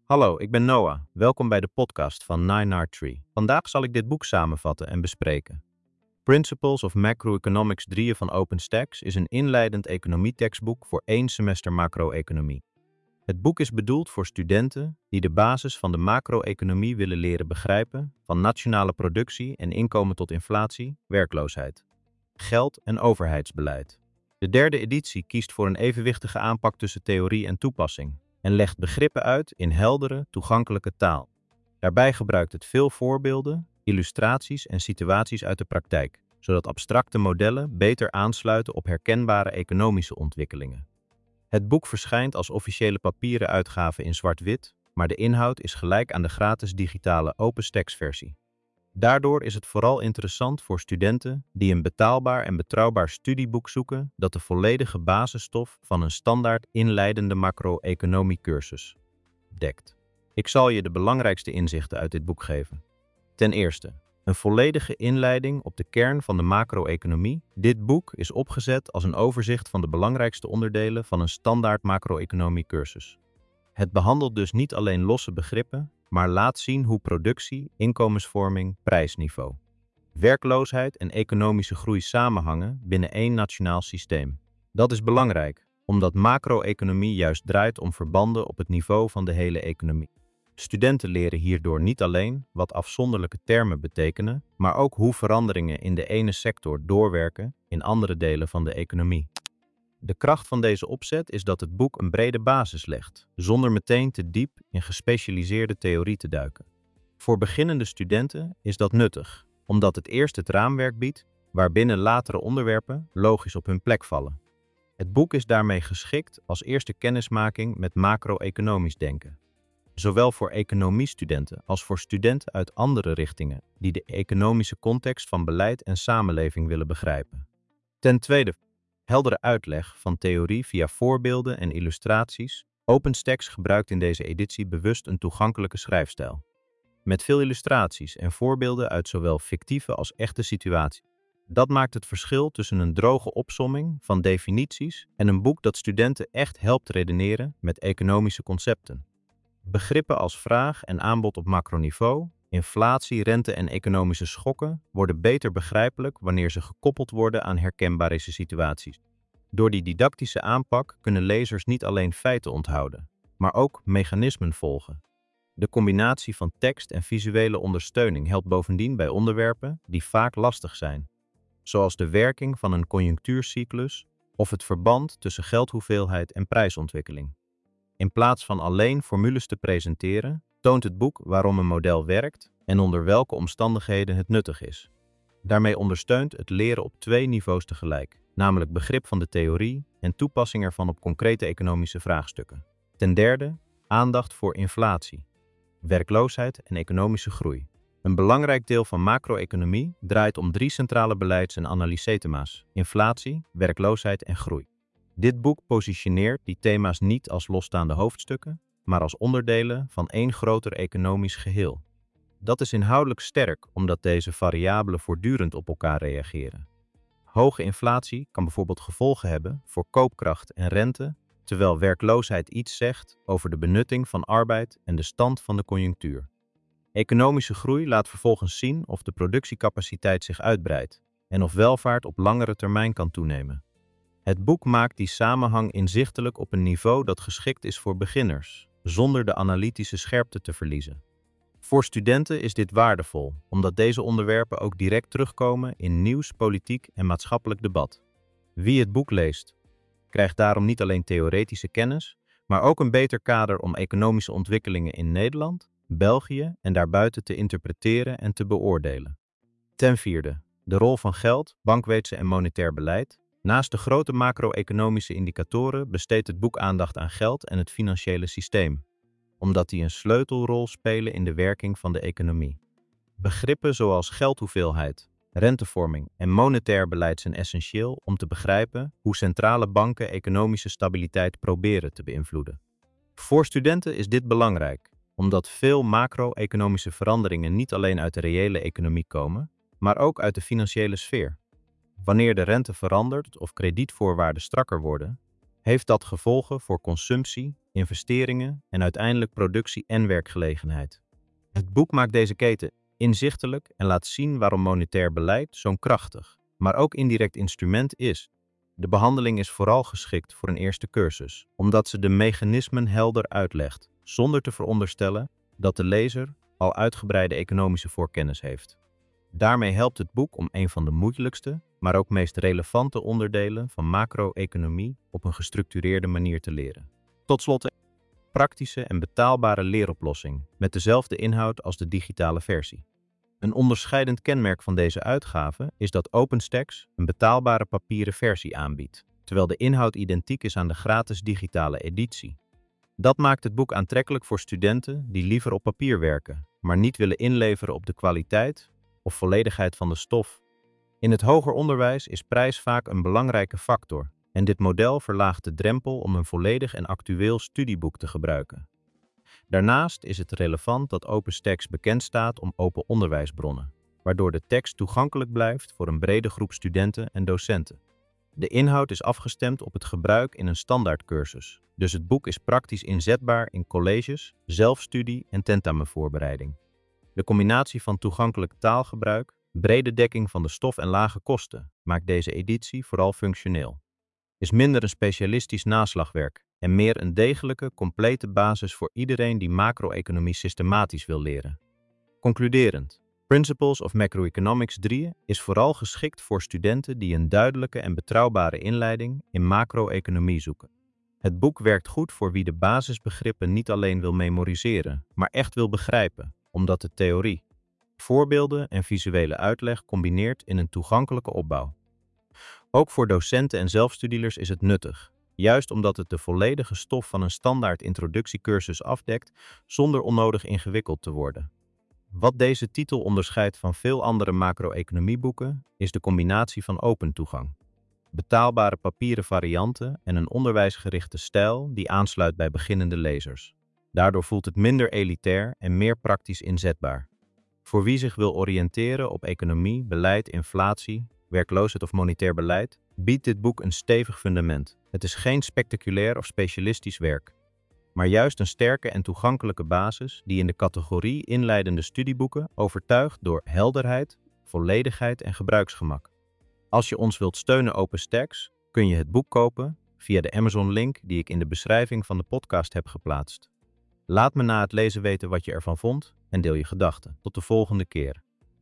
Hallo, ik ben Noah. Welkom bij de podcast van 9R3. Vandaag zal ik dit boek samenvatten en bespreken. Principles of Macroeconomics 3 van OpenStax is een inleidend economietekstboek voor 1 semester macro-economie. Het boek is bedoeld voor studenten die de basis van de macro-economie willen leren begrijpen, van nationale productie en inkomen tot inflatie, werkloosheid, geld en overheidsbeleid. De derde editie kiest voor een evenwichtige aanpak tussen theorie en toepassing en legt begrippen uit in heldere, toegankelijke taal. Daarbij gebruikt het veel voorbeelden, illustraties en situaties uit de praktijk, zodat abstracte modellen beter aansluiten op herkenbare economische ontwikkelingen. Het boek verschijnt als officiële papieren uitgave in zwart-wit, maar de inhoud is gelijk aan de gratis digitale OpenStax-versie. Daardoor is het vooral interessant voor studenten die een betaalbaar en betrouwbaar studieboek zoeken dat de volledige basisstof van een standaard inleidende macro-economie cursus dekt. Ik zal je de belangrijkste inzichten uit dit boek geven. Ten eerste, een volledige inleiding op de kern van de macro-economie. Dit boek is opgezet als een overzicht van de belangrijkste onderdelen van een standaard macro-economie cursus. Het behandelt dus niet alleen losse begrippen, maar laat zien hoe productie, inkomensvorming, prijsniveau, werkloosheid en economische groei samenhangen binnen één nationaal systeem. Dat is belangrijk, omdat macro-economie juist draait om verbanden op het niveau van de hele economie. Studenten leren hierdoor niet alleen wat afzonderlijke termen betekenen, maar ook hoe veranderingen in de ene sector doorwerken in andere delen van de economie. De kracht van deze opzet is dat het boek een brede basis legt, zonder meteen te diep in gespecialiseerde theorie te duiken. Voor beginnende studenten is dat nuttig, omdat het eerst het raamwerk biedt, waarbinnen latere onderwerpen logisch op hun plek vallen. Het boek is daarmee geschikt als eerste kennismaking met macro-economisch denken. Zowel voor economiestudenten als voor studenten uit andere richtingen die de economische context van beleid en samenleving willen begrijpen. Ten tweede, heldere uitleg van theorie via voorbeelden en illustraties. OpenStax gebruikt in deze editie bewust een toegankelijke schrijfstijl, met veel illustraties en voorbeelden uit zowel fictieve als echte situaties. Dat maakt het verschil tussen een droge opsomming van definities en een boek dat studenten echt helpt redeneren met economische concepten. Begrippen als vraag en aanbod op macroniveau, inflatie, rente en economische schokken worden beter begrijpelijk wanneer ze gekoppeld worden aan herkenbare situaties. Door die didactische aanpak kunnen lezers niet alleen feiten onthouden, maar ook mechanismen volgen. De combinatie van tekst en visuele ondersteuning helpt bovendien bij onderwerpen die vaak lastig zijn, zoals de werking van een conjunctuurcyclus of het verband tussen geldhoeveelheid en prijsontwikkeling. In plaats van alleen formules te presenteren, toont het boek waarom een model werkt en onder welke omstandigheden het nuttig is. Daarmee ondersteunt het leren op 2 niveaus tegelijk, namelijk begrip van de theorie en toepassing ervan op concrete economische vraagstukken. Ten derde, aandacht voor inflatie, werkloosheid en economische groei. Een belangrijk deel van macro-economie draait om 3 centrale beleids- en analysethema's: inflatie, werkloosheid en groei. Dit boek positioneert die thema's niet als losstaande hoofdstukken, maar als onderdelen van één groter economisch geheel. Dat is inhoudelijk sterk, omdat deze variabelen voortdurend op elkaar reageren. Hoge inflatie kan bijvoorbeeld gevolgen hebben voor koopkracht en rente, terwijl werkloosheid iets zegt over de benutting van arbeid en de stand van de conjunctuur. Economische groei laat vervolgens zien of de productiecapaciteit zich uitbreidt en of welvaart op langere termijn kan toenemen. Het boek maakt die samenhang inzichtelijk op een niveau dat geschikt is voor beginners, zonder de analytische scherpte te verliezen. Voor studenten is dit waardevol, omdat deze onderwerpen ook direct terugkomen in nieuws, politiek en maatschappelijk debat. Wie het boek leest, krijgt daarom niet alleen theoretische kennis, maar ook een beter kader om economische ontwikkelingen in Nederland, België en daarbuiten te interpreteren en te beoordelen. Ten vierde, de rol van geld, bankwezen en monetair beleid. Naast de grote macro-economische indicatoren besteedt het boek aandacht aan geld en het financiële systeem, omdat die een sleutelrol spelen in de werking van de economie. Begrippen zoals geldhoeveelheid, rentevorming en monetair beleid zijn essentieel om te begrijpen hoe centrale banken economische stabiliteit proberen te beïnvloeden. Voor studenten is dit belangrijk, omdat veel macro-economische veranderingen niet alleen uit de reële economie komen, maar ook uit de financiële sfeer. Wanneer de rente verandert of kredietvoorwaarden strakker worden, heeft dat gevolgen voor consumptie, investeringen en uiteindelijk productie en werkgelegenheid. Het boek maakt deze keten inzichtelijk en laat zien waarom monetair beleid zo'n krachtig, maar ook indirect instrument is. De behandeling is vooral geschikt voor een eerste cursus, omdat ze de mechanismen helder uitlegt, zonder te veronderstellen dat de lezer al uitgebreide economische voorkennis heeft. Daarmee helpt het boek om een van de moeilijkste, maar ook meest relevante onderdelen van macro-economie op een gestructureerde manier te leren. Tot slot een praktische en betaalbare leeroplossing met dezelfde inhoud als de digitale versie. Een onderscheidend kenmerk van deze uitgave is dat OpenStax een betaalbare papieren versie aanbiedt, terwijl de inhoud identiek is aan de gratis digitale editie. Dat maakt het boek aantrekkelijk voor studenten die liever op papier werken, maar niet willen inleveren op de kwaliteit of volledigheid van de stof. In het hoger onderwijs is prijs vaak een belangrijke factor en dit model verlaagt de drempel om een volledig en actueel studieboek te gebruiken. Daarnaast is het relevant dat OpenStax bekend staat om open onderwijsbronnen, waardoor de tekst toegankelijk blijft voor een brede groep studenten en docenten. De inhoud is afgestemd op het gebruik in een standaardcursus, dus het boek is praktisch inzetbaar in colleges, zelfstudie en tentamenvoorbereiding. De combinatie van toegankelijk taalgebruik, brede dekking van de stof en lage kosten maakt deze editie vooral functioneel. Is minder een specialistisch naslagwerk en meer een degelijke, complete basis voor iedereen die macro-economie systematisch wil leren. Concluderend, Principles of Macroeconomics 3 is vooral geschikt voor studenten die een duidelijke en betrouwbare inleiding in macro-economie zoeken. Het boek werkt goed voor wie de basisbegrippen niet alleen wil memoriseren, maar echt wil begrijpen, omdat de theorie, voorbeelden en visuele uitleg combineert in een toegankelijke opbouw. Ook voor docenten en zelfstudielers is het nuttig, juist omdat het de volledige stof van een standaard introductiecursus afdekt zonder onnodig ingewikkeld te worden. Wat deze titel onderscheidt van veel andere macro-economieboeken is de combinatie van open toegang, betaalbare papieren varianten en een onderwijsgerichte stijl die aansluit bij beginnende lezers. Daardoor voelt het minder elitair en meer praktisch inzetbaar. Voor wie zich wil oriënteren op economie, beleid, inflatie, werkloosheid of monetair beleid, biedt dit boek een stevig fundament. Het is geen spectaculair of specialistisch werk, maar juist een sterke en toegankelijke basis die in de categorie inleidende studieboeken overtuigt door helderheid, volledigheid en gebruiksgemak. Als je ons wilt steunen OpenStax, kun je het boek kopen via de Amazon-link die ik in de beschrijving van de podcast heb geplaatst. Laat me na het lezen weten wat je ervan vond en deel je gedachten. Tot de volgende keer.